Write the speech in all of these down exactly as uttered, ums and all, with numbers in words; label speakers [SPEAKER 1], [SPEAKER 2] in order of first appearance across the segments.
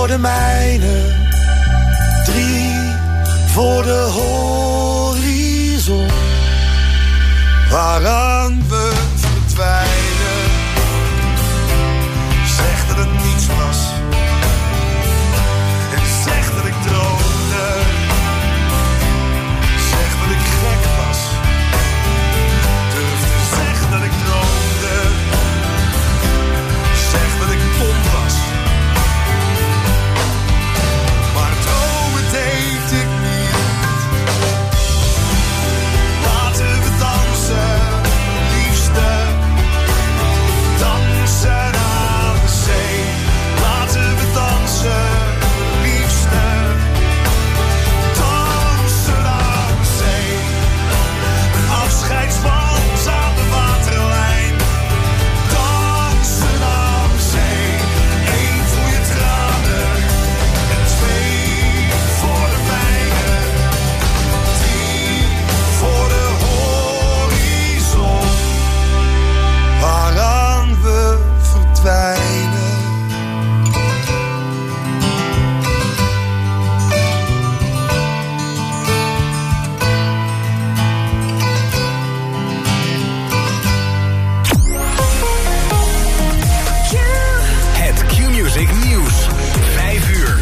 [SPEAKER 1] voor de mijne, drie voor de horizon, waaraan we verdwijnen. Zeg dat het niets was, en zeg dat ik droomde. Zeg dat ik gek was, durf te zeggen dat ik droomde. Zeg dat ik dom was, maar dromen deed ik niet. Laten we dansen, liefste, dansen aan de zee. Laten we dansen, liefste, dansen aan de zee. Een afscheidswals aan de waterlijn, dansen aan de zee. Eén voor je tranen en twee voor de mijne, drie voor de horizon, waaraan we verdwijnen.
[SPEAKER 2] Het Q-Music Nieuws. vijf uur.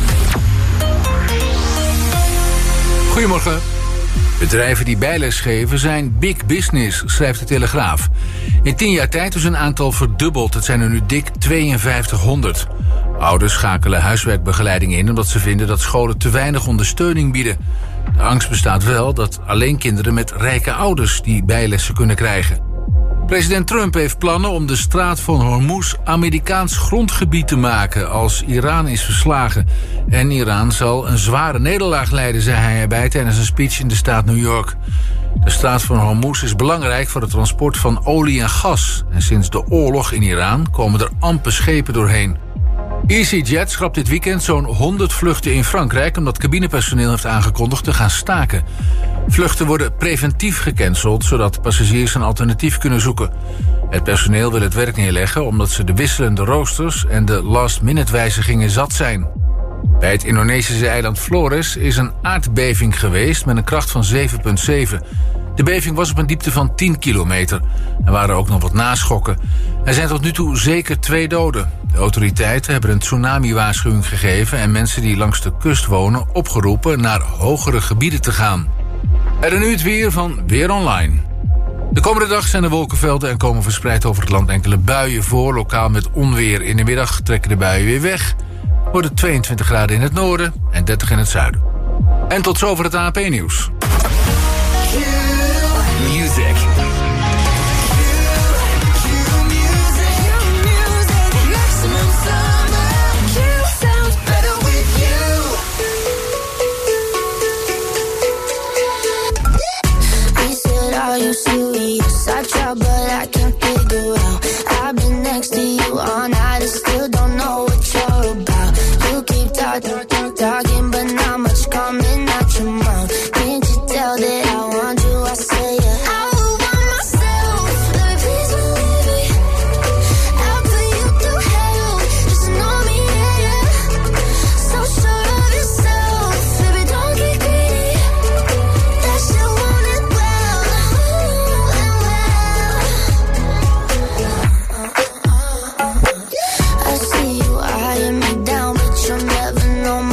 [SPEAKER 3] Goedemorgen. Bedrijven die bijles geven zijn big business, schrijft de Telegraaf. In tien jaar tijd is een aantal verdubbeld. Het zijn er nu dik tweeënvijftighonderd. Ouders schakelen huiswerkbegeleiding in omdat ze vinden dat scholen te weinig ondersteuning bieden. De angst bestaat wel dat alleen kinderen met rijke ouders die bijlessen kunnen krijgen. President Trump heeft plannen om de straat van Hormuz Amerikaans grondgebied te maken als Iran is verslagen. En Iran zal een zware nederlaag lijden, zei hij erbij tijdens een speech in de staat New York. De straat van Hormuz is belangrijk voor het transport van olie en gas. En sinds de oorlog in Iran komen er amper schepen doorheen. EasyJet schrapt dit weekend zo'n honderd vluchten in Frankrijk omdat cabinepersoneel heeft aangekondigd te gaan staken. Vluchten worden preventief gecanceld, zodat passagiers een alternatief kunnen zoeken. Het personeel wil het werk neerleggen omdat ze de wisselende roosters en de last-minute wijzigingen zat zijn. Bij het Indonesische eiland Flores is een aardbeving geweest met een kracht van zeven komma zeven. De beving was op een diepte van tien kilometer. Er waren ook nog wat naschokken. Er zijn tot nu toe zeker twee doden. De autoriteiten hebben een tsunami-waarschuwing gegeven en mensen die langs de kust wonen opgeroepen naar hogere gebieden te gaan. En dan nu het weer van Weer Online. De komende dag zijn er wolkenvelden en komen verspreid over het land enkele buien voor. Lokaal met onweer. In de middag trekken de buien weer weg. Wordt het tweeëntwintig graden in het noorden en dertig in het zuiden. En tot zover het A N P-nieuws.
[SPEAKER 2] Music.
[SPEAKER 4] You serious? I try, but I can't figure out. I've been next to you all night and still don't know what you're about. You keep talking, talking, but not much coming out your mouth. Can't you tell that I want you? I say yeah. I will want myself. Baby, please believe me. I'll put you through hell. Just know me, yeah, yeah. So sure of yourself, baby, don't get greedy. That shit want it well. I see you eyeing me down, but you'll never know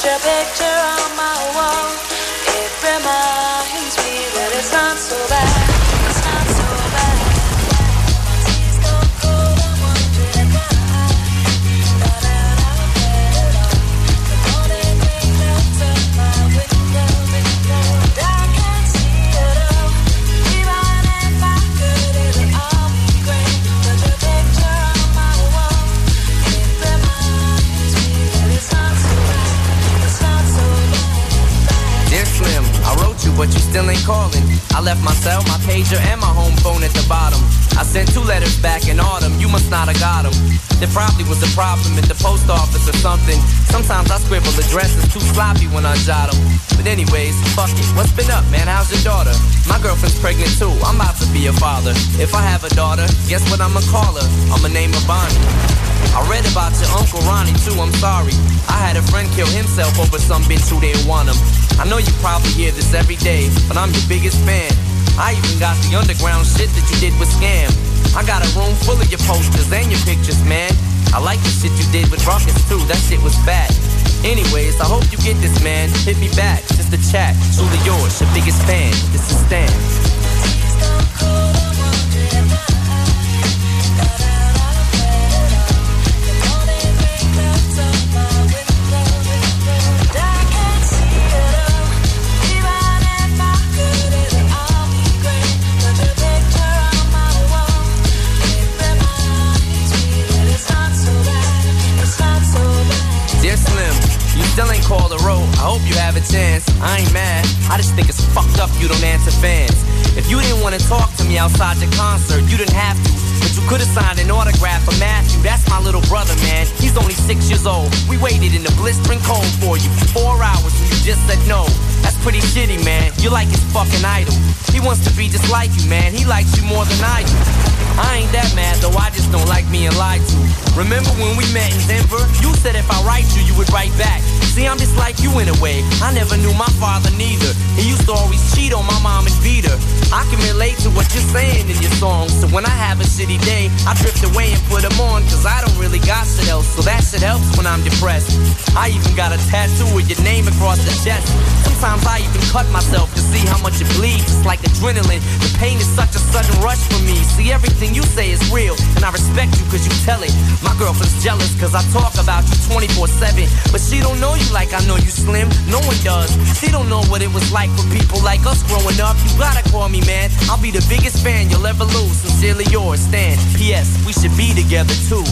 [SPEAKER 5] your picture on my wall. It reminds me that it's not so bad. It's not so bad. My tears don't cold, I'm wondering why. Thought that I would get it all. The morning rain melts up my window, window. And I can't see it all. Even if I could, it'll all be great. Put your picture on my wall. It reminds me that it's not so bad. It's not so bad.
[SPEAKER 6] Dear Slim, I wrote you, but you still ain't calling. I left my cell, my pager, and my home phone at the bottom. I sent two letters back in autumn, you must not have got them. There probably was a problem at the post office or something. Sometimes I scribble addresses too sloppy when I jot them. But anyways, fuck it, what's been up, man? How's your daughter? My girlfriend's pregnant too, I'm about to be a father. If I have a daughter, guess what I'ma call her? I'ma name her Bonnie. I read about your Uncle Ronnie too, I'm sorry. I had a friend kill himself over some bitch who didn't want him. I know you probably hear this every day, but I'm your biggest fan. I even got the underground shit that you did with Scam. I got a room full of your posters and your pictures, man. I like the shit you did with Ruckus too, that shit was bad. Anyways, I hope you get this, man. Hit me back, just a chat. Truly yours, your biggest fan. This is Stan. Still ain't called a road, I hope you have a chance. I ain't mad, I just think it's fucked up you don't answer fans. If you didn't want to talk to me outside your concert, you didn't have to. But you could've signed an autograph for Matthew, that's my little brother, man. He's only six years old. We waited in the blistering cold for you for four hours and you just said no. That's pretty shitty, man. You're like his fucking idol. He wants to be just like you, man. He likes you more than I do. I ain't that mad, though I just don't like being lied to. Remember when we met in Denver? You said if I write you, you would write back. See, I'm just like you in a way. I never knew my father neither. He used to always cheat on my mom and beat her. I can relate to what you're saying in your songs. So when I have a shitty day, I drift away and put them on. Cause I don't really got shit else. So that shit helps when I'm depressed. I even got a tattoo with your name across the chest. Sometimes I even cut myself to see how much it bleeds. It's like adrenaline. The pain is such a sudden rush for me. See, everything you say is real, and I respect you cause you tell it. My girlfriend's jealous cause I talk about you twenty-four seven. But she don't know you like I know you, Slim. No one does. She don't know what it was like for people like us growing up. You gotta call me, man. I'll be the biggest fan you'll ever lose. Sincerely yours, Stan. P S. We should be together too.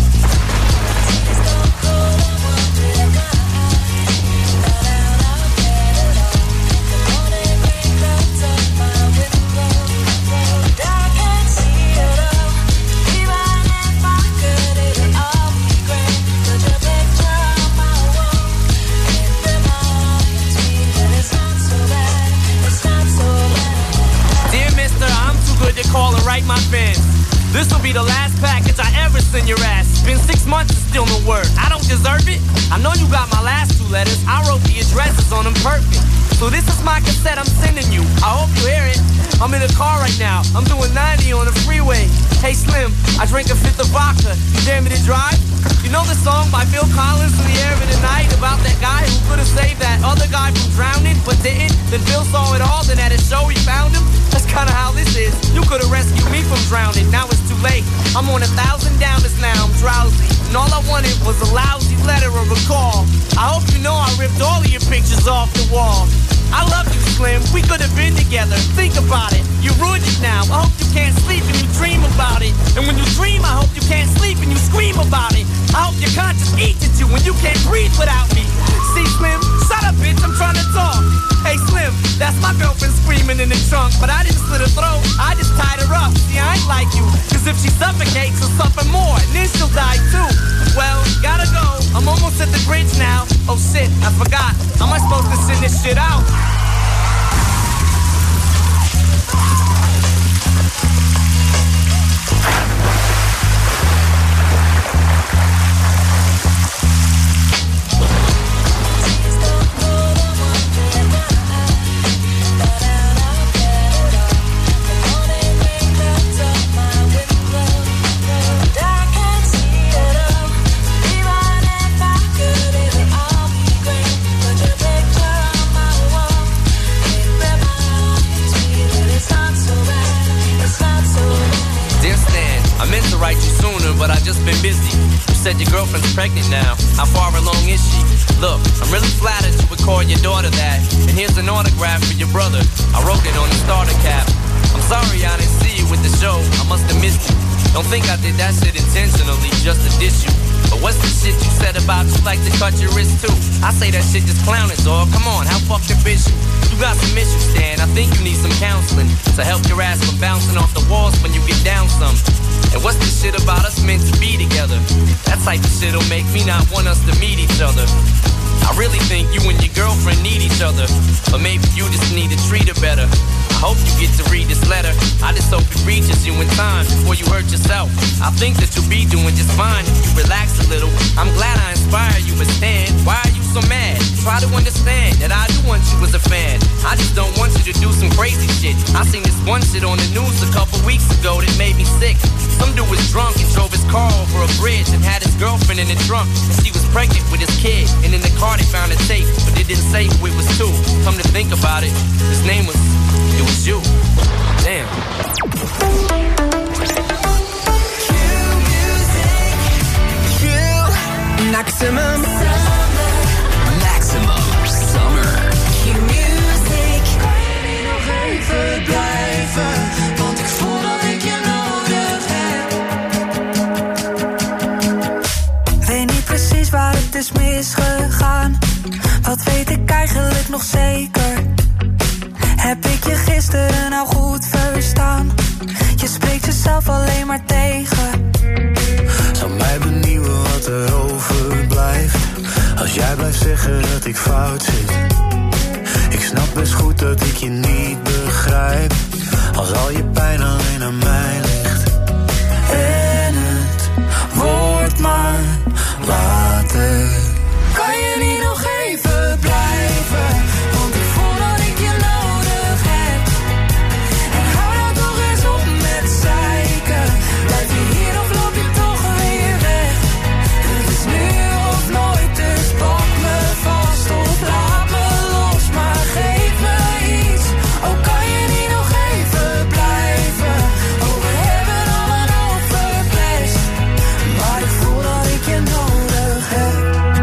[SPEAKER 6] Call and write my fans. This will be the last package I ever send your ass. It's been six months and still no word. I don't deserve it. I know you got my last two letters. I wrote the addresses on them perfect. So this is my cassette I'm sending you. I hope you hear it. I'm in a car right now. I'm doing ninety on the freeway. Hey Slim, I drank a fifth of vodka. You dare me to drive? You know the song by Phil Collins, In the Air of the Night, about that guy who could have saved that other guy from drowning, but didn't? Then Phil saw it all, then at a show he found him. That's kinda how this is. You could have rescued me from drowning, now it's too late. I'm on a thousand downers now, I'm drowsy. And all I wanted was a lousy letter or a call. I hope you know I ripped all of your pictures off the wall. I love you, Slim, we could have been together. Think about it, you ruined it now. I hope you can't sleep and you dream about it. And when you dream, I hope you can't sleep and you scream about it. I hope your conscience eats at you when you can't breathe without me. See, Slim, shut up, bitch, I'm trying to talk. Hey, Slim, that's my girlfriend screaming in the trunk. But I didn't slit her throat, I just tied her up. See, I ain't like you, cause if she suffocates, she'll suffer more, and then she'll die too. Well, gotta go, I'm almost at the bridge now. Oh shit, I forgot, how am I supposed to send this shit out?
[SPEAKER 5] But
[SPEAKER 6] girlfriend's pregnant now. How far along is she? Look, I'm really flattered you would call your daughter that. And here's an autograph for your brother. I wrote it on the starter cap. I'm sorry I didn't see you with the show. I must have missed you. Don't think I did that shit intentionally just to diss you. But what's the shit you said about you like to cut your wrist too? I say that shit just clowning, dog. Come on, how fucking bitch you? You got some issues, Stan. I think you need some counseling to help your ass from bouncing off the walls when you get down some. And what's the shit about us meant to be together? That type of shit'll make me not want us to meet each other. I really think you and your girlfriend need each other, but maybe you just need to treat her better. I hope you get to read this letter. I just hope it reaches you in time before you hurt yourself. I think that you'll be doing just fine if you relax a little. I'm glad I inspire you, but Stan, why are you so mad? Try to understand that I do want you as a fan. I just don't want you to do some crazy shit. I seen this one shit on the news a couple weeks ago that made me sick. Some dude was drunk and drove his car over a bridge and had his girlfriend in the trunk, and she was pregnant with his kid. And in the car they found a tape, but they didn't say who it was to. Come to think about it, his name was, it was you. Damn.
[SPEAKER 7] Maximum
[SPEAKER 2] Maximum Summer.
[SPEAKER 7] Q-music. Kan je niet nog even blijven? Want ik voel dat ik je nodig heb. Weet niet precies waar het is misgegaan. Wat weet ik eigenlijk nog zeker? Heb ik je gisteren nou goed verstaan? Je spreekt jezelf alleen maar tegen.
[SPEAKER 1] Zou mij benieuwen wat er overblijft als jij blijft zeggen dat ik fout zit. Ik snap best goed dat ik je niet begrijp als al je pijn alleen aan mij ligt. En het wordt maar later. Kan je niet nog even blijven? Want ik voel dat ik je nodig heb. En hou nou toch eens op met zeiken. Blijf je hier of loop je toch weer weg? Het is nu of nooit, dus pak me vast of laat me los. Maar geef me iets, oh kan je niet nog even blijven? Oh we hebben al een hoop verpest, maar ik voel dat ik je nodig heb.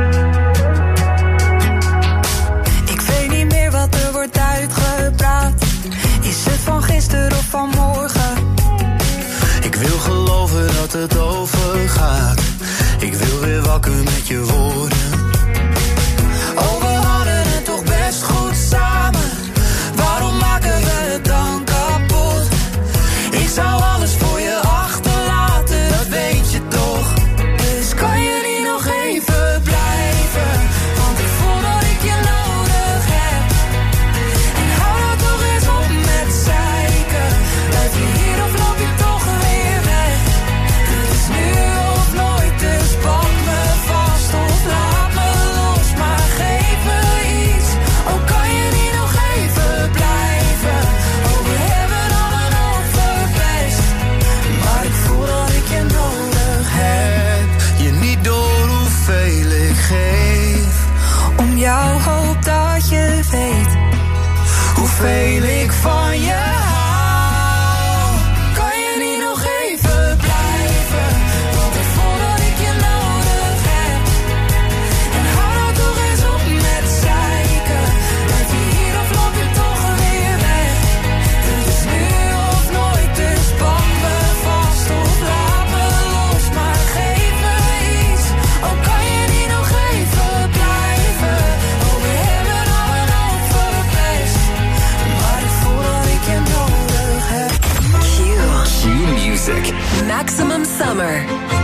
[SPEAKER 1] Ik weet niet meer wat er wordt uitgepraat. Is het van gisteren of van morgen? Ik wil geloven dat het overgaat. Ik wil weer wakker met je woorden. Oh, we hadden het toch best goed samen. Waarom maken we het dan kapot? Ik zou alles voor je achterlaten, dat weet je toch. Dus kan je niet nog even blijven? Want ik voel dat ik je nodig heb. En hou nou toch eens op met zeiken. Blijf je hier of loop je toch weer weg? Het is nu of nooit, dus pak me vast of laat me los. Maar geef me iets, oh kan je niet nog even blijven? Oh we hebben al een hoop verpest, maar ik voel dat ik je nodig heb. Je niet door hoeveel ik geef. Om jou hoop dat je weet hoeveel ik van je hou. Kan je niet nog even blijven? Want ik voel dat ik je nodig heb. En hou nou toch eens op met zeiken. Blijf je hier of loop je toch weer weg? Het is nu of nooit, dus pak me vast of laat me los. Maar geef me iets, oh kan je niet nog even blijven? Oh we hebben al een hoop verpest, maar ik voel dat ik je nodig heb.
[SPEAKER 2] Q-music.
[SPEAKER 8] Maximum Summer.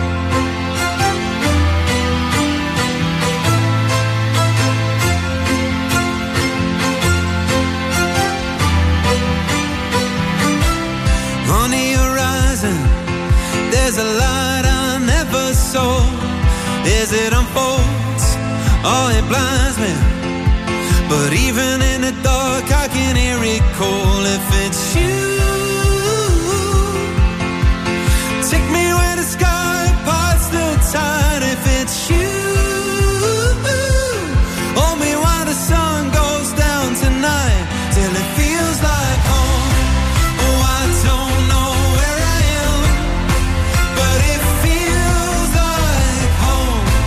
[SPEAKER 7] On the horizon, there's a light I never saw. As it unfolds, oh it blinds me. But even in the dark, I can hear it call. If it's you, take me where the sky parts the tide. If it's you, hold me while the sun goes down tonight, till it feels like home. Oh, I don't know where I am, but it feels like home.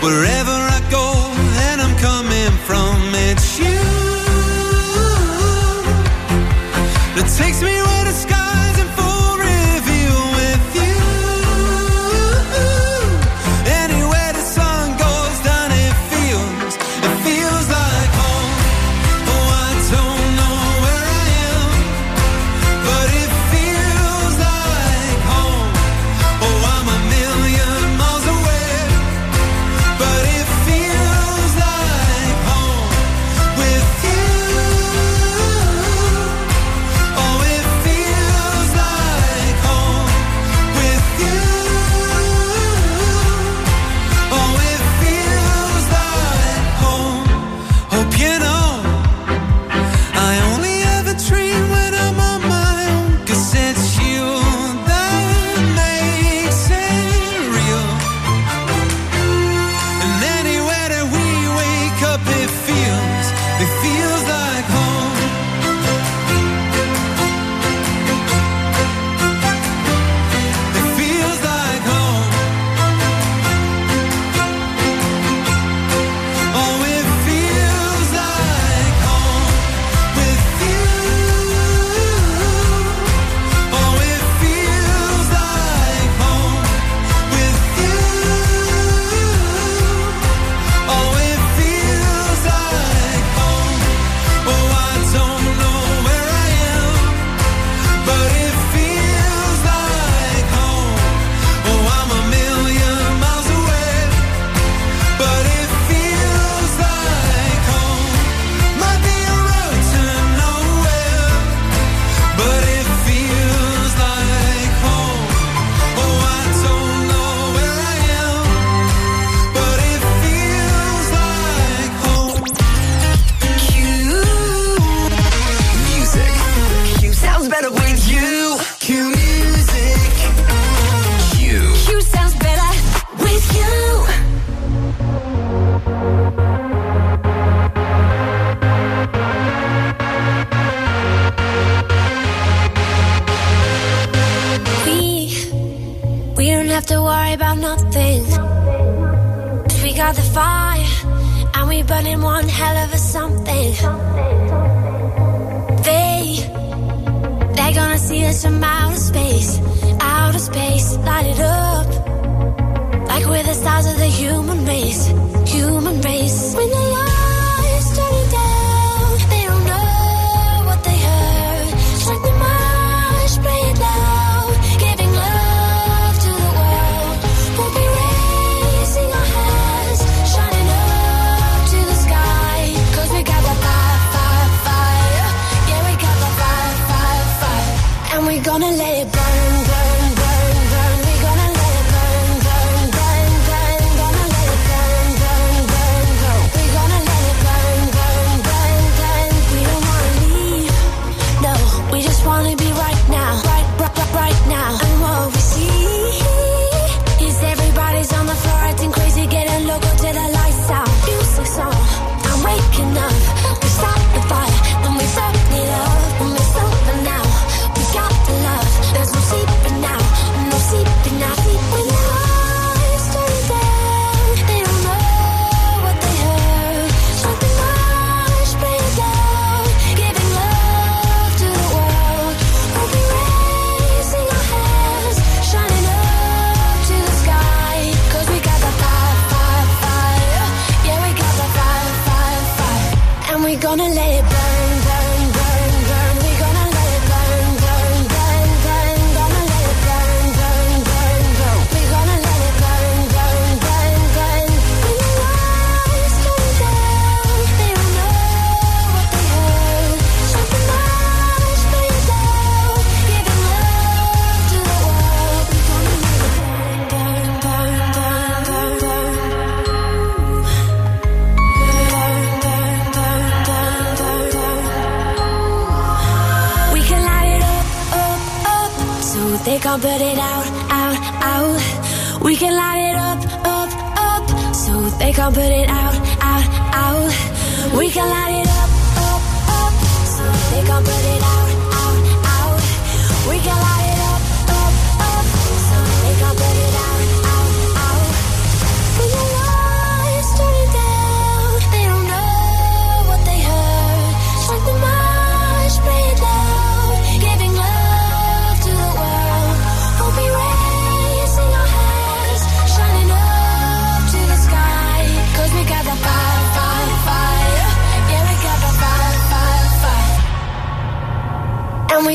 [SPEAKER 9] Wherever I go and I'm coming from, it's you that takes me where the skies and full reveal with you. Anywhere the sun goes down, it feels, it feels like home. Oh, I don't know where I am, but it feels like home. Oh, I'm a million miles away, but it feels like home with you. Oh, it feels like home with you. Oh, it feels like home. Hope you know I only ever dream when I'm on my own, 'cause it's you that makes it real. And anywhere that we wake up, it feels, it feels like home. It feels like home. Oh, it feels like home with you. Oh, it feels like home with you. Oh, it feels like home. Oh, I don't know where I am, but it feels like home. Oh, I'm a million miles away, but it feels like home. Might be a road to nowhere, but it feels like home. Oh, I don't know where I am, but it feels like home.
[SPEAKER 2] Music.
[SPEAKER 8] Q sounds better with you.
[SPEAKER 9] Q music.
[SPEAKER 2] Q.
[SPEAKER 8] Q sounds better with you.
[SPEAKER 4] We, we don't have to worry about nothing. 'Cause we got the fire, and we burning one hell of a something. They, they're gonna see us from outer space, outer space, light it up. Like we're the stars of the human race, human race. When the lights turning down, they don't know what they heard. Strike the march, play it loud, giving love to the world. We'll be raising our hands, shining up to the sky. 'Cause we got the fire, fire, fire. Yeah, we got the fire, fire, fire. And we're gonna let it burn, burn, burn, burn. We're gonna let it burn, burn, burn, burn. Gonna let it burn, burn, burn, burn. We're gonna let it burn, burn, burn, burn. We don't wanna leave, no. We just wanna be right now, right, right, right, right now. And what we see is everybody's on the floor acting crazy, getting loco till the lights out. Music's on, I'm waking up. We start the fire, then we turn it up. And we're sober now, we got the love. There's no sleeping now, no sleeping now. When the lights turn down, they don't know what they heard. Strike the march, play it loud, giving love to the world. We'll be raising our hands, shining up to the sky. 'Cause we got the fire, fire, fire. Yeah, we got the fire, fire, fire. And we're gonna let it burn, burn, burn, burn. We're gonna let it burn, burn, burn, burn. Gonna let it burn, burn, burn, burn. We're gonna let it burn, burn, burn, burn. When the lights turn down, they don't know what they heard. Strike the march, play it loud, giving love to the world. We're gonna let it burn, burn, burn, burn, burn, burn. We can light it up, up, up, so they can't put it out, out, out. We can light it up, up, up, so they can't put it out, out, out. We can light it up, up, up, so they can't put it out, out, out. We can light it up, up, up, so they can't put it out, out, out. When the light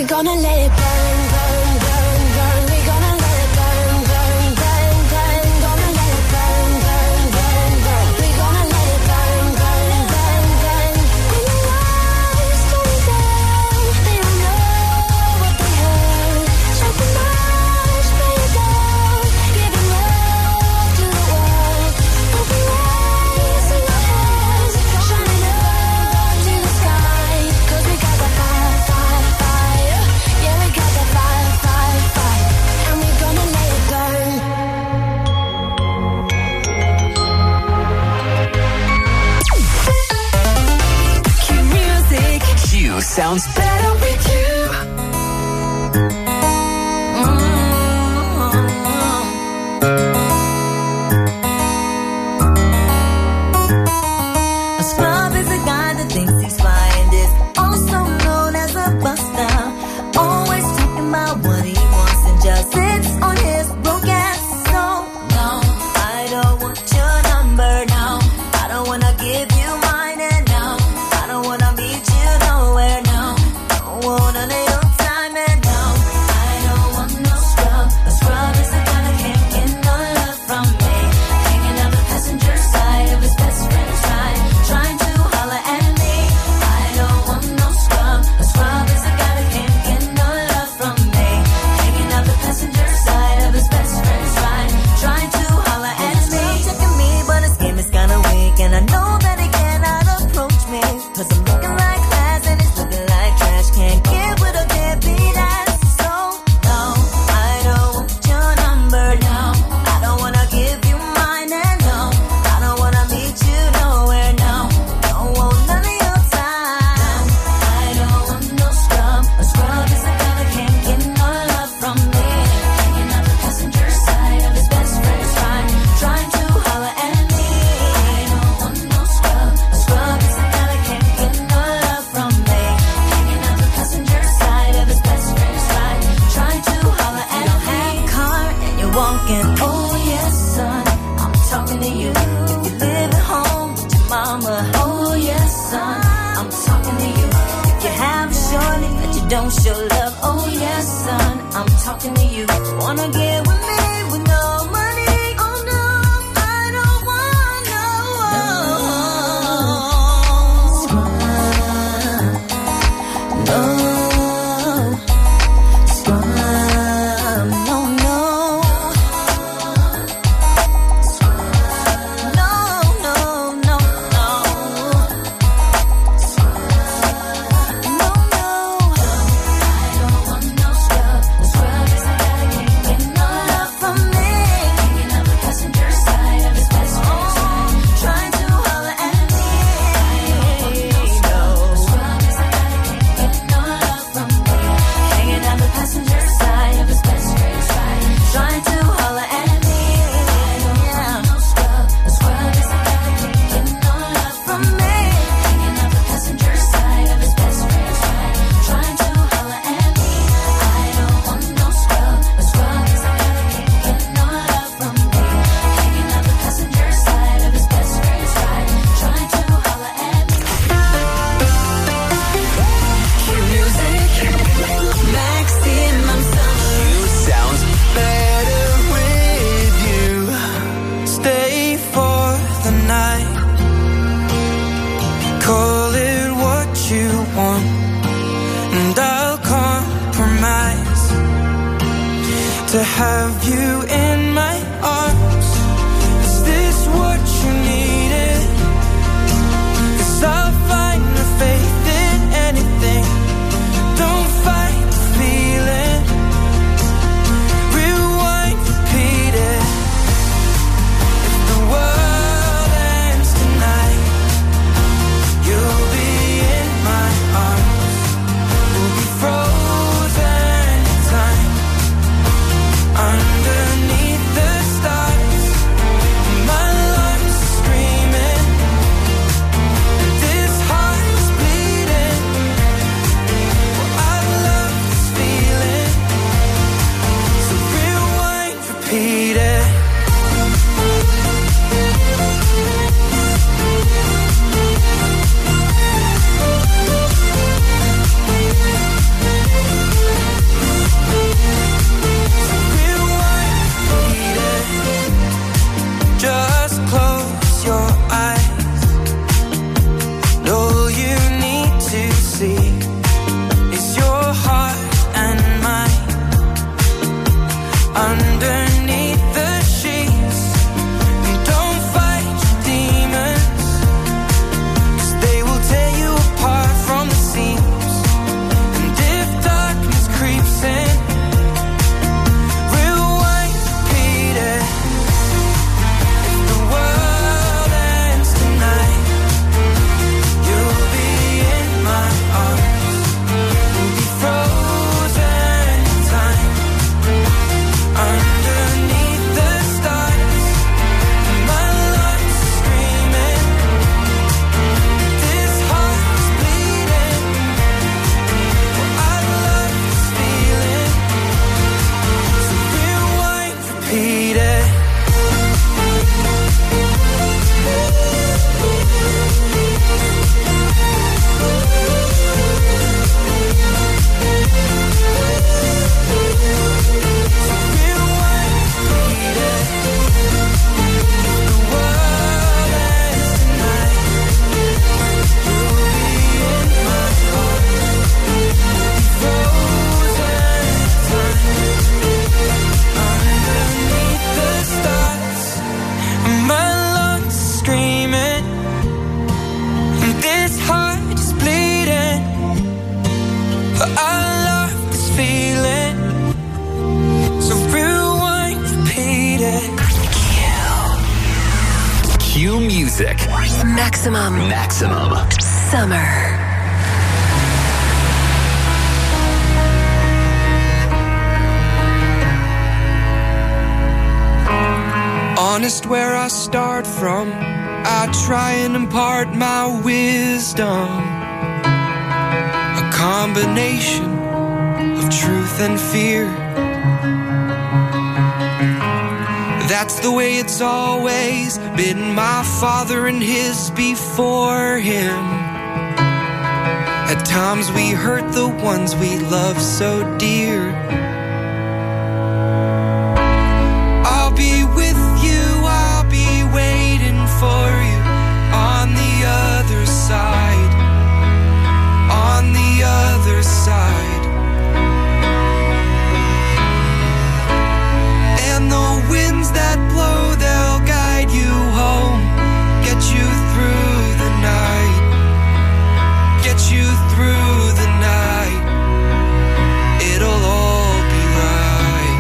[SPEAKER 4] gonna let it burn, burn, burn, burn. We gonna let it burn, burn, burn, burn. Gonna let it burn, burn, burn, burn. We gonna let it burn, burn, burn, burn. When the lights turn down, they don't know what they heard. Strike the match, lay it down, giving love to the world. Open eyes in your hands, shining up to the sky. 'Cause we got the fire, fire, fire. Yeah, we got the fire, fire, fire. And we gonna let it burn. Cue music.
[SPEAKER 2] Q sounds better with you.
[SPEAKER 10] A scrub is a guy that thinks he's fly and is also known as a buster. Always talking about what he wants and just sits on his broke ass. So no, I don't want your number. No, I don't wanna give you mine. And no, I don't wanna meet you nowhere. No, don't want none of your time. And no, I don't want no scrub. A scrub is a guy that can't get no love from me. Hanging out the passenger side of his best friend's ride, trying to holler at me. I don't want no scrub. A scrub is a guy that can't get no love from me. Hanging out the passenger side of his best friend's ride, trying to holler at me. Checking me, but his game is kinda weak, and I know that he cannot approach me. 'Cause I'm looking like glass and he's looking like trash. Can't get with a deadbeat ass. So no, I don't want your number. No, I don't wanna give you mine. And no, I don't wanna meet you nowhere. No, don't want none of your time. I don't want no scrub. A scrub is a guy that can't get no love from me. Hanging out the passenger side of his best friend's ride, trying to holler at me. I don't want no scrub. A scrub is a guy that can't get no love from me. Hanging out the passenger side of his best friend's ride, trying to holler at me. You don't have a car and you're walking. Oh yes, son, I'm talking to you. If you live at home with your mama. Oh yes, son, I'm talking to you. If you have a shorty that you don't show love. Oh yes, son, I'm talking to you. Wanna get with me with no money? Oh no, I don't want no scrub. No scrub. No, no. No, no, no, no. No, no. I don't want no scrub. A scrub is a guy that can't get no love from me. Hanging out the passenger side of his best friend's ride, trying to holler at me. I don't want no scrub. A scrub is a guy that can't get no love from me. Hanging out the passenger side of his best friend's ride, trying to holler at me. I don't want no scrub. A scrub is a guy that can't get no love from me. Hanging out the passenger side of his best friend's ride, trying to holler at me. I don't want no scrub. A scrub is a guy that can't get no love from me. Hanging out the passenger side of his best friend's ride, trying to holler at me.
[SPEAKER 2] Q music.
[SPEAKER 10] Maximum sound.
[SPEAKER 2] Q sounds better with you.
[SPEAKER 9] Stay for the night. Call it what you want, and I'll compromise to have you in my arms. Is this what you needed? 'Cause I'll find the faith in anything. Don't fight the feeling. Rewind, repeat it. If the world ends tonight, you'll be in my arms. We'll be frozen in time underneath the
[SPEAKER 2] Q Music.
[SPEAKER 8] Maximum.
[SPEAKER 2] Maximum.
[SPEAKER 8] Summer.
[SPEAKER 11] Honest where I start from, I try and impart my wisdom. A combination of truth and fear. That's the way it's always been, my father and his before him. At times we hurt the ones we love so dear. I'll be with you, I'll be waiting for you on the other side, on the other side. And the winds that blow, they'll guide you home, get you through the night, get you through the night. It'll all be right.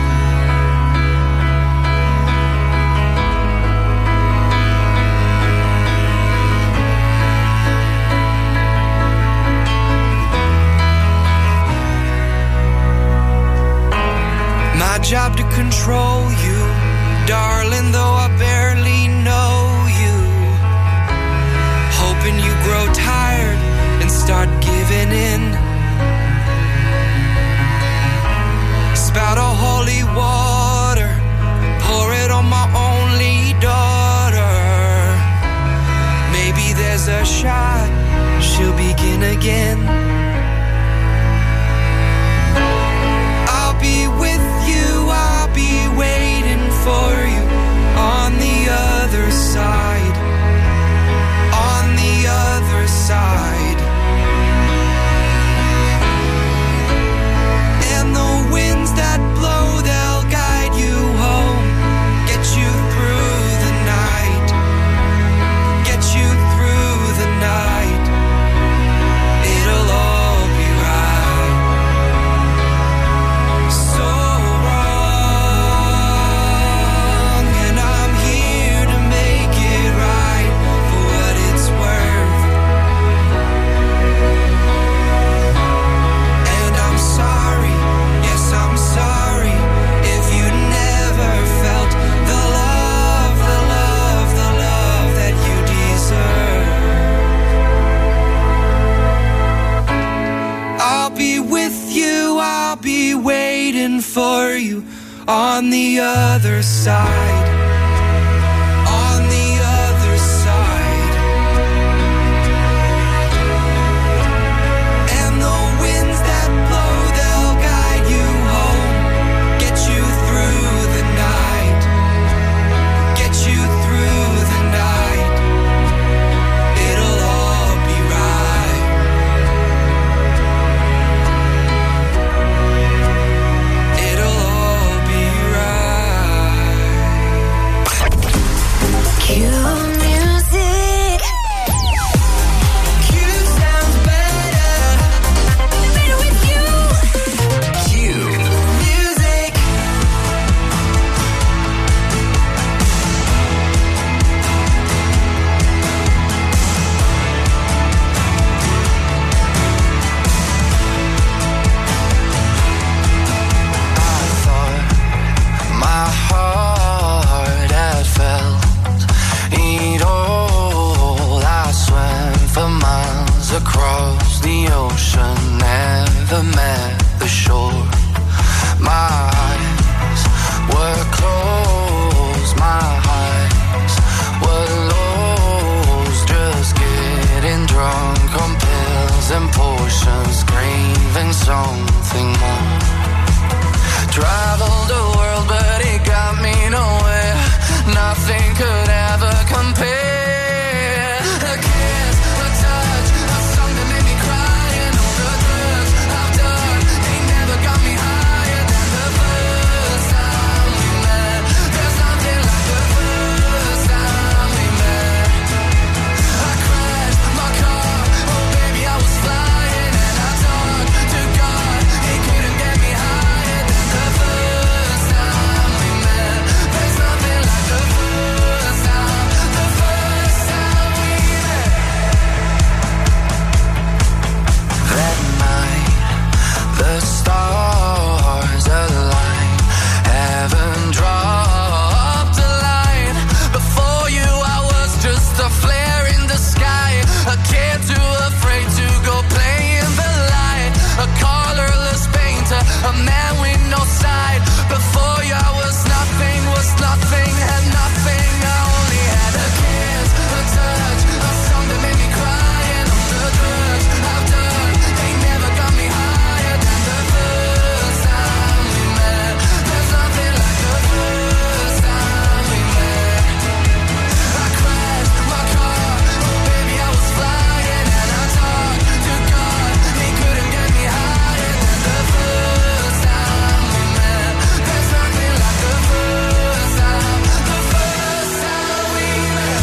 [SPEAKER 11] My job to control you, darling, though I barely know you. Hoping you grow tired and start giving in. Spout a holy water, pour it on my only daughter. Maybe there's a shot, she'll begin again. I'll be with you, I'll be waiting for you on the other side, on the other side. And the winds that blow, they'll guide you home, get you through the night, get you through the night. It'll all be right. So wrong, and I'm here to make it right for what it's worth. And I'm sorry, yes I'm sorry, if you never felt the love, the love, the love that you deserve. I'll be with you, I'll be waiting for you on the other side, on the other side. And the winds that blow, they'll guide you home, get you through the night, get you through the night. It'll all be right. It'll all be right.
[SPEAKER 8] Q music.
[SPEAKER 11] Q sounds better.
[SPEAKER 8] Better with you.
[SPEAKER 2] Q
[SPEAKER 11] Music.
[SPEAKER 1] I thought my heart had felt it all. I swam for miles across the ocean, never met the shore. My eyes were closed, my highs were lows, just getting drunk on pills and potions, craving something more. Traveled the world, but it got me nowhere. Nothing could ever compare. A kiss, a touch, a song that made me cry, and all the drugs I've done, they never got me higher than the first time we met. There's nothing like the first just a flare in the sky. A kid too afraid to go play in the light. A colorless painter, a man with no side. Before you I was nothing, was nothing, had nothing. I only had a kiss, a touch, a song that made me cry. And all the drugs I've done, they never got me higher than the first time we met. There's nothing like the first time we met. I crashed my car, oh baby I was flying. And I talked to God, he couldn't get me higher than the first time we met. There's nothing like the first time, the first time we met.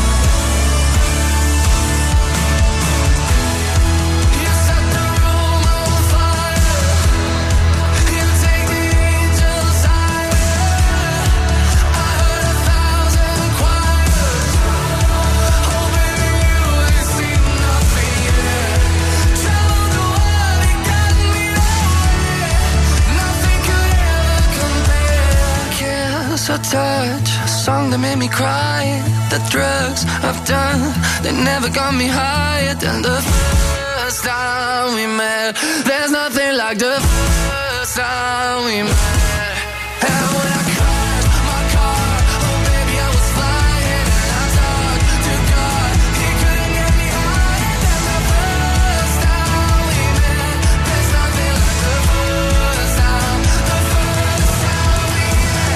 [SPEAKER 1] You set the room on fire, you take the angels higher. I heard a thousand choirs, oh baby you ain't seen nothing yet. Traveled the world, it got me nowhere. Nothing could ever compare. Kiss, a touch, a song that made me cry. The drugs I've done, they never got me higher than the first time we met. There's nothing like the first time we met. And when I crashed my car, oh baby I was flying. And I talked to God, he couldn't get me higher than the first time we met. There's nothing like the first time, the first time we met.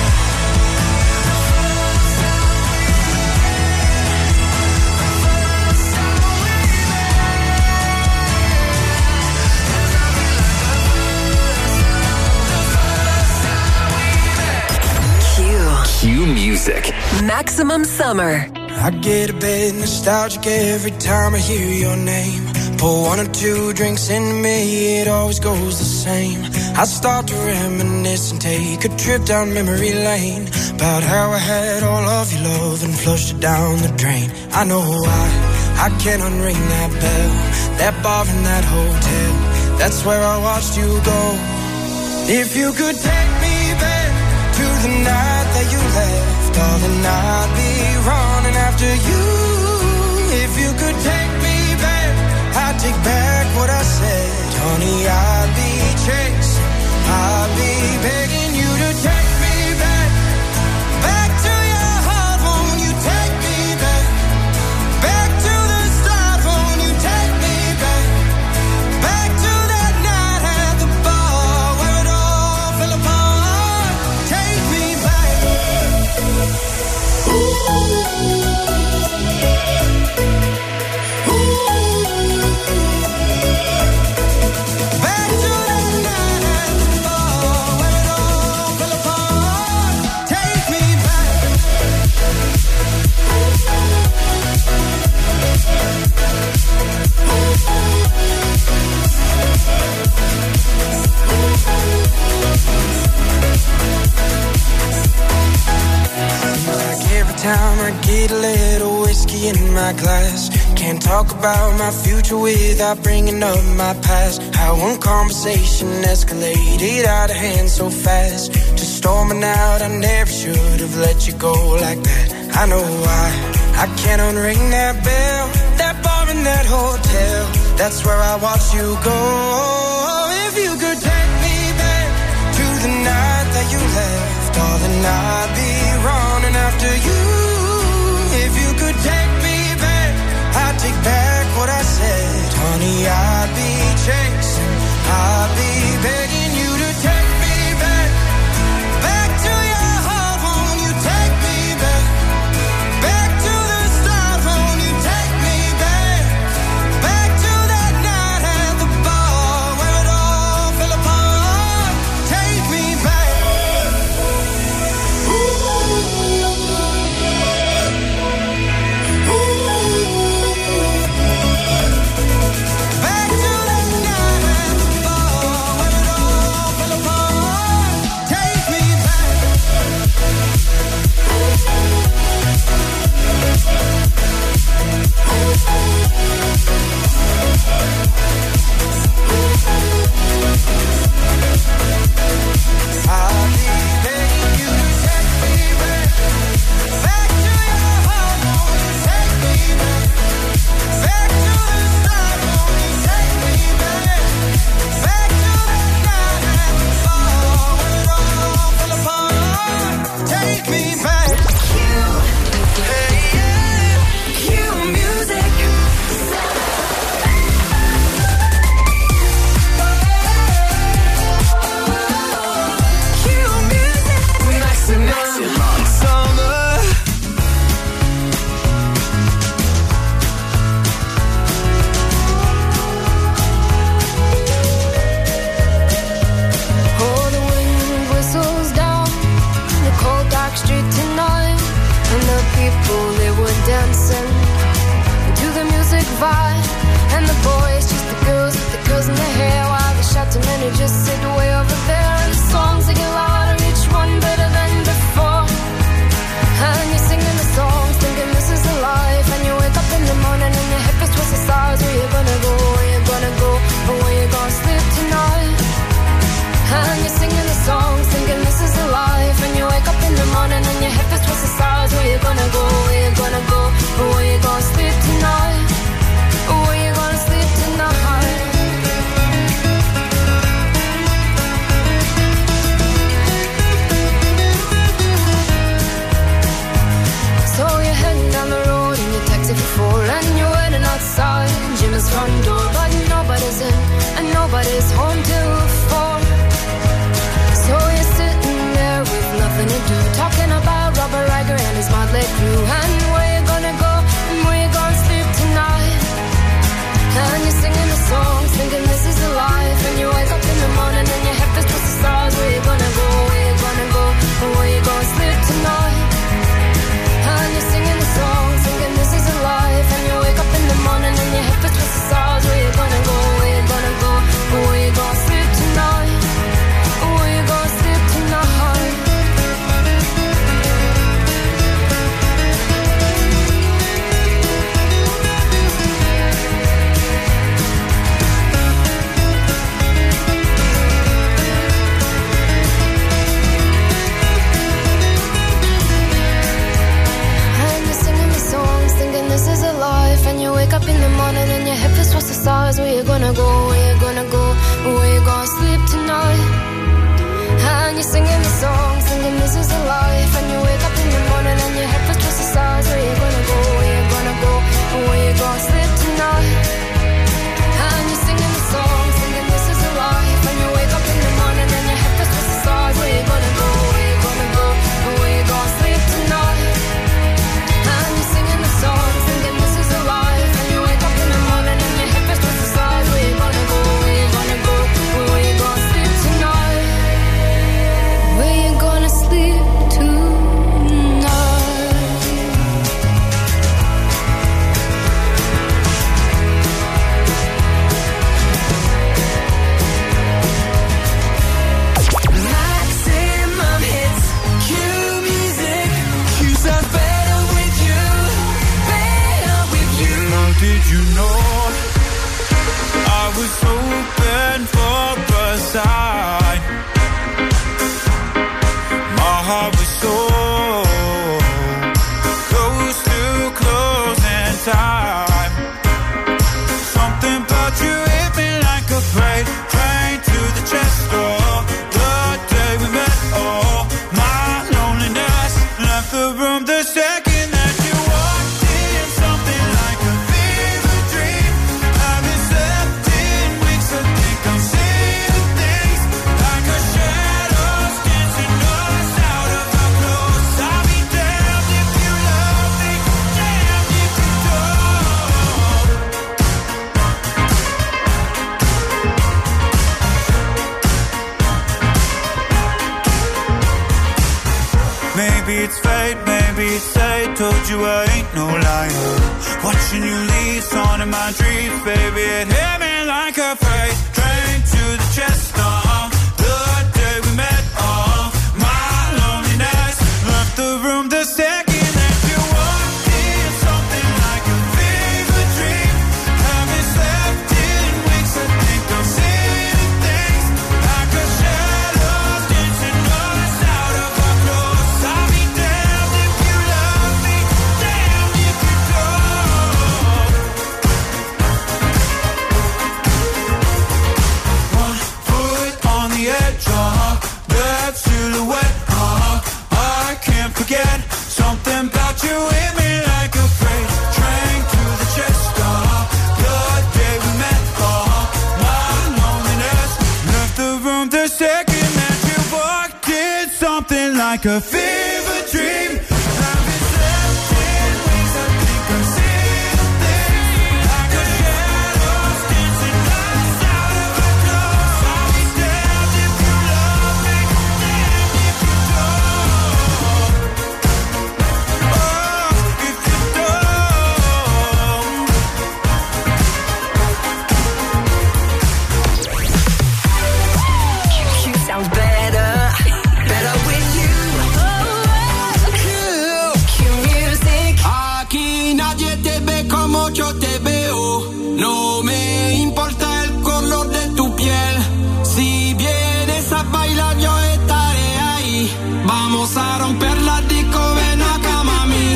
[SPEAKER 8] Q.
[SPEAKER 2] Q Music.
[SPEAKER 8] Maximum Summer.
[SPEAKER 11] I get a bit nostalgic every time I hear your name. Pour one or two drinks into me, it always goes the same. I start to reminisce and take a trip down memory lane. About how I had all of your love and flushed it down the drain. I know why, I can't unring that bell. That bar in that hotel, that's where I watched you go. If you could take me back to the night that you left, darling, I'd be running after you. If you could take me back, I'd take back what I said. Honey, I'd be chasing, I'd be begging you to take me back. Back to your heart, won't you take me back? Back to the start, won't you take me back? Back to that night at the bar where it all fell apart. Take me back. Back to that night at the bar where it all fell apart. Take me back. Like every time I get a little whiskey in my glass, can't talk about my future without bringing up my past. How one conversation escalated out of hand so fast. To storming out, I never should have let you go like that. I know why, I can't unring that bell. That bar in that hotel, that's where I watched you go. If you could take me back to the night that you left, darling, I'd be running after you. If you could take me back, I'd take back what I said. Honey, I'd be chasing, I'd be begging you to take me back. Back to your heart, won't you take me back? Back to the start, won't you take me back? Back to that night at the bar where it all fell apart. Take me back. Ooh.
[SPEAKER 4] before, and you're waiting outside Jim's front door, but nobody's in and nobody's home till four. So you're sitting there with nothing to do, talking about Robert Riger and his motley crew, and where you gonna go and where you gonna sleep tonight. And you're singing the songs, thinking this is a life, and you wake up in the morning and your head feels towards the stars. Where you gonna go, where you gonna go, and where you gonna sleep tonight. And you're singing the songs, thinking this is a life, and you wake up in the morning and your head feels towards the stars. Where you gonna go, where you gonna go, and where you gonna sleep tonight. Where you gonna sleep tonight. This is a life, and you wake up in the morning and your head feels towards the stars. Where you gonna go, where you gonna go, where you gonna sleep tonight. And you're singing the song, singing this is a life, and you wake up in the morning and your head feels towards the stars. Where you gonna go, where you gonna go, where you gonna sleep tonight. And you're singing the song, singing this is a life, and you wake up in the morning and your head feels towards the stars. Where you gonna go, where you gonna go, where you gonna sleep tonight. And you're singing the song, singing this is a life, and you wake up in the morning and your head feels towards the stars. Where you gonna go, where you gonna go, where you gonna sleep tonight. Where you gonna sleep tonight.
[SPEAKER 9] Maximum hits, Q music. Q sounds better with you, better with you. Now did you know I was hoping for a sign? My heart was so close to closing time. Something about you hit me like a freight train to the chest door. The day we met, oh, my loneliness left the room the second that you walked in. Something like a fever dream. Haven't slept in weeks, I think I'm seeing things like a shadows dancing us out of our clothes. I'll be damned if you love me, damned if you don't. Maybe it's fate, maybe it's fate. Told you I ain't no liar. Watching you leave, on in my dreams, baby. It hit me like a freight train to the chest. Uh, the day we met, uh, my loneliness left the room the second that you walked in. Something like a fever dream. Haven't slept in weeks, I think I'm seeing things like a shadows dancing us out of our clothes. I'll be damned if you love me, damned if you don't. One foot on the edge, uh-huh, that silhouette, uh-huh, I can't forget. Something about you hit me like a freight train to the chest, uh-huh, the day we met, uh-huh, my loneliness left the room the second that you walked in. Something like a fever dream. Haven't slept in weeks, I think I'm seeing things like a shadows dancing us out of our clothes. I'll be damned if you love me, damned if you don't. Oh, if you don't.
[SPEAKER 8] Q sounds better, better with you. Q music.
[SPEAKER 9] Aquí nadie te ve como yo te veo. No me importa el color de tu piel. Si vienes a bailar yo estaré ahí. Vamos a romper la disco, ven acá mami.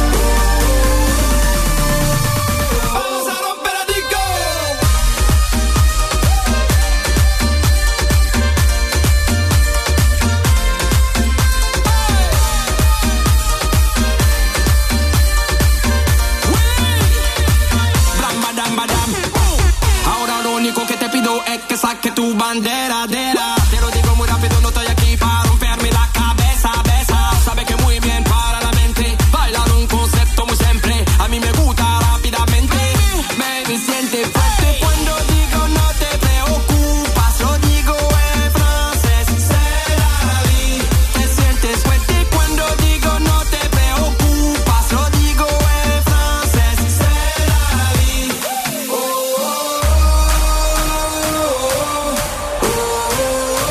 [SPEAKER 9] Vamos a romper la disco.
[SPEAKER 12] único que te pido es que saque tu bandera, dera. Te lo digo muy rápido, no estoy aquí para romperme la cabeza, besa. Sabe que muy bien para la mente, bailar un concepto muy simple. A mí me gusta rápidamente, baby, siente fuerte cuando digo no te preocupas. Lo digo en francés, c'est la vie. Te sientes fuerte cuando digo no te preocupas. Lo digo en francés, c'est la vie. Oh, oh, oh, oh, oh.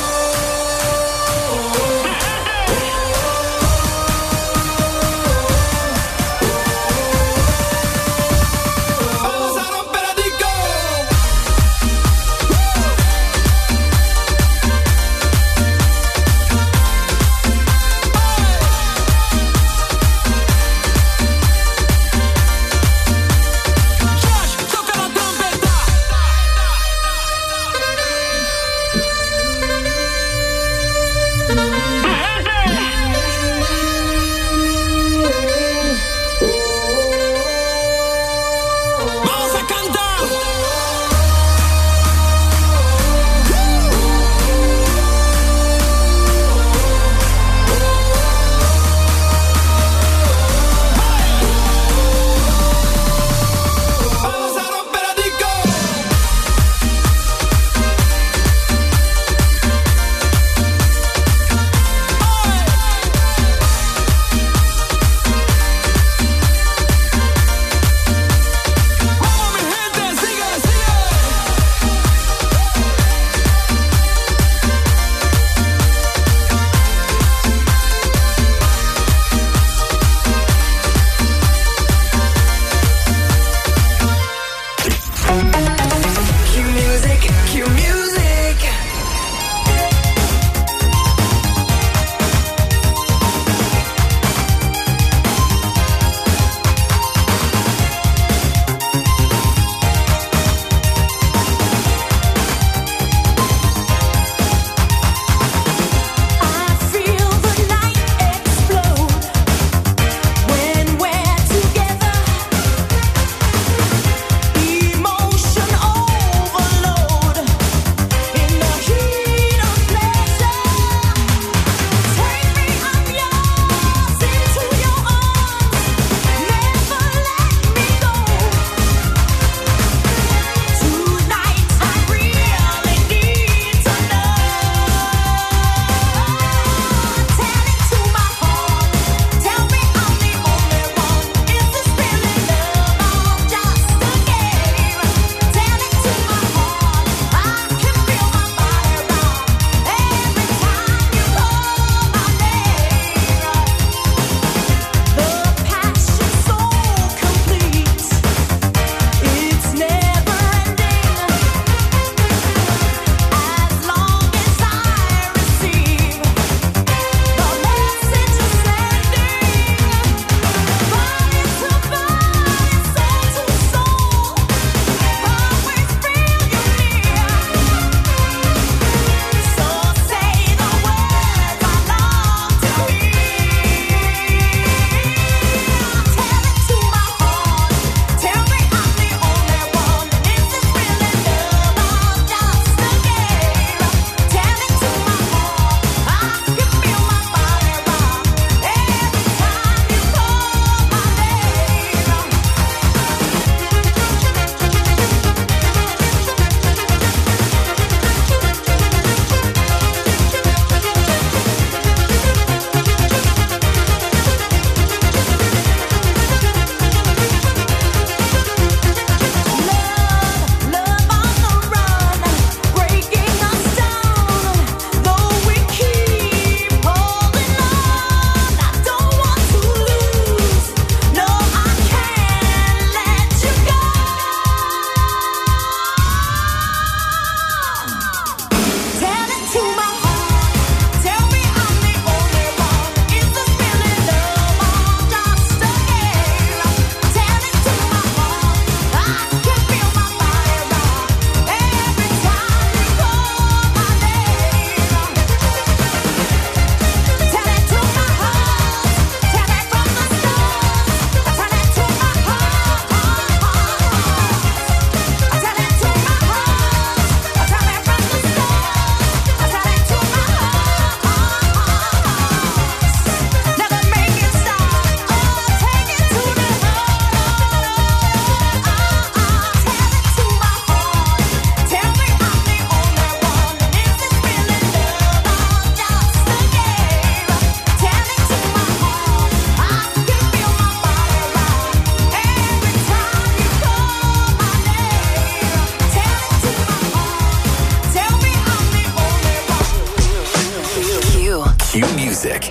[SPEAKER 2] Music.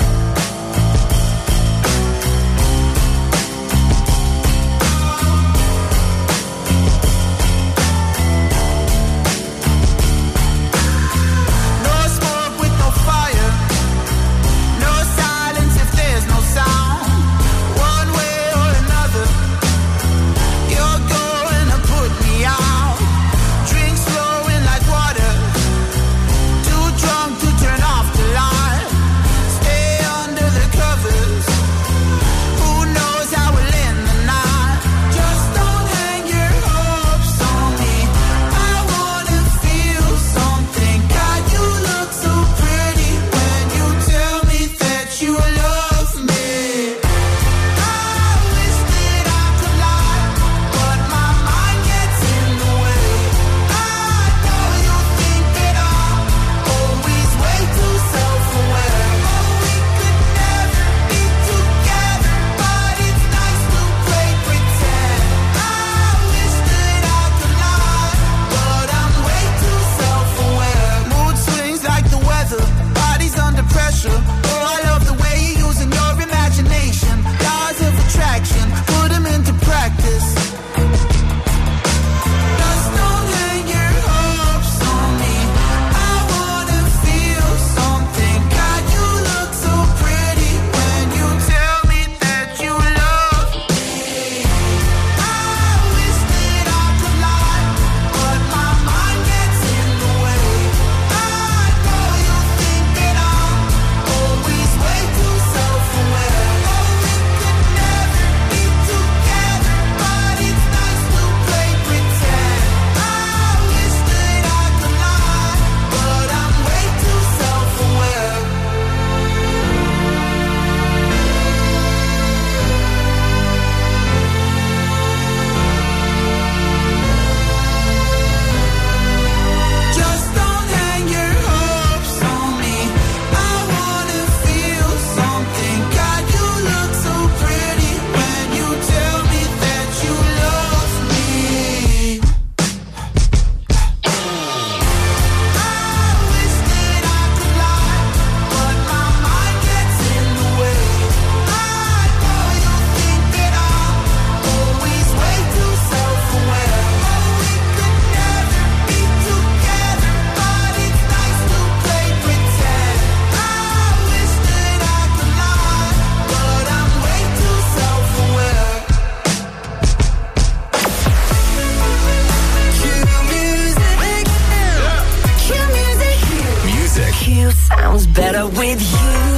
[SPEAKER 8] better with you.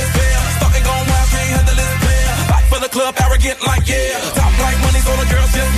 [SPEAKER 12] Club arrogant like yeah, top like money, so the girls just